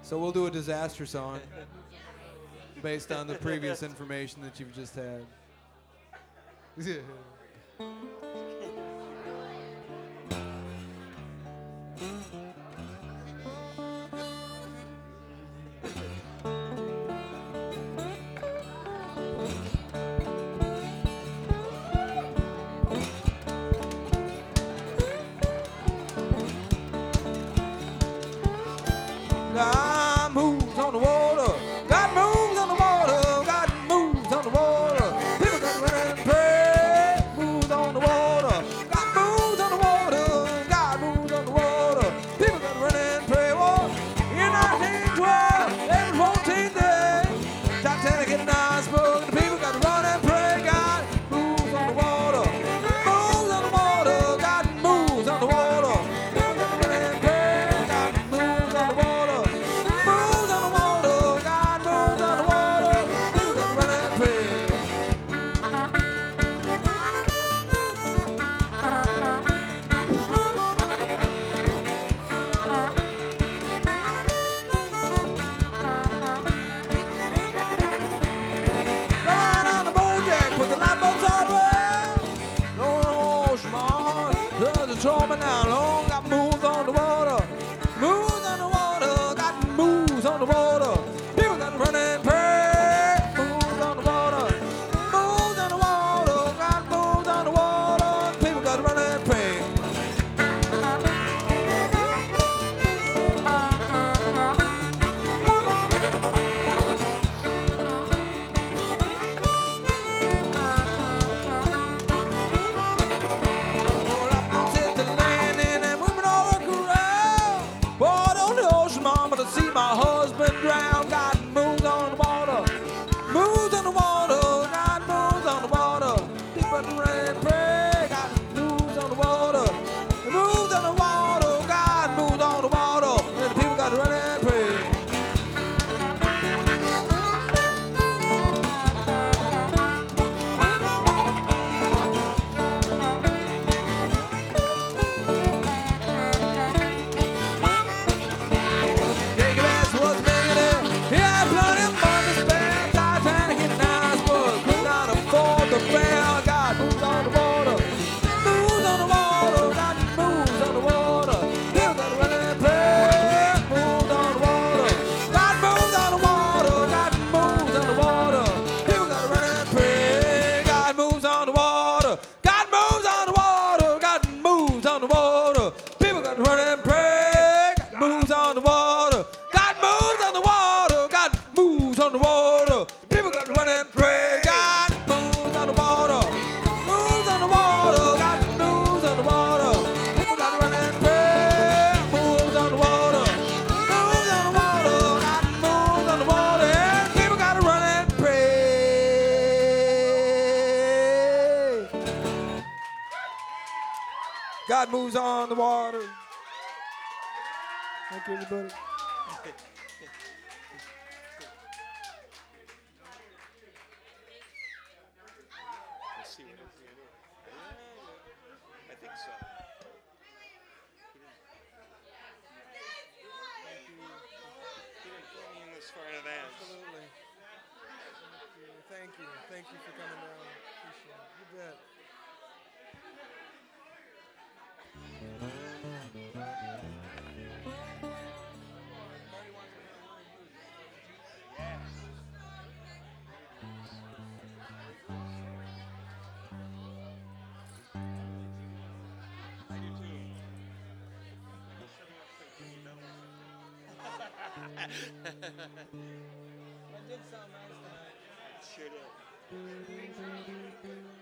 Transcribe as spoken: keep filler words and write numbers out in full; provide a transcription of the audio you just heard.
So we'll do a disaster song based on the previous information that you've just had. God moves on the water. God moves on the water. God moves on the water. People got to run and pray. Moves on the water. God moves on the water. God moves on the water. People got to run and pray. Well, in nineteen twelve, every fourteen days, Titanic hit an iceberg. The people got to run and pray. God moves on the water. Moves on the water. God moves on the water. People got to run and pray. God moves on the water. Moves on the water. God moves on the water. People got to run and pray. Ride on the boat deck, put the lifeboats all around. Lord, oh, smart, there's a trouble now. Long got moves on the water. Moves on the water, got moves on the water. People got to run and pray. Moves on the water. Moves on the water, got moves on the water. People got to run and pray. Well, I sit the landing and women all look around. Boy, on the ocean, mama, to see my husband drown. God moves on the water. Moves on the water. God moves on the water. People to run and pray. God moves on the water. Moves on the water. God moves on the water. And the people got to run and pray. Jacob asked what's making it. He had plenty of money to spend. Titanic hit an iceberg. Could not afford the fare. God moves on the water. Moves on the water. God moves on the water. People got to run and pray. Moves on the water. God moves on the water. God moves on the water. People got to run and pray. God moves on the water. God moves on the water. God moves on the water. People got to run and pray. God moves on the water. God moves on the water. God moves on the water. People got to run and pray. God moves on the water. Moves on the water. God moves on the water. People got to run and pray. Moves on the water. Moves on the water. God moves on the water. And people got to run and pray. God moves on the water. Thank you, everybody. Let's see what else we can do. Yeah, I think so. He didn't, he didn't put me in this far in advance. Absolutely. Thank you. Thank you for coming down. Appreciate it. You bet. I do too. He's setting up for you know. That did sound nice tonight. Sure did.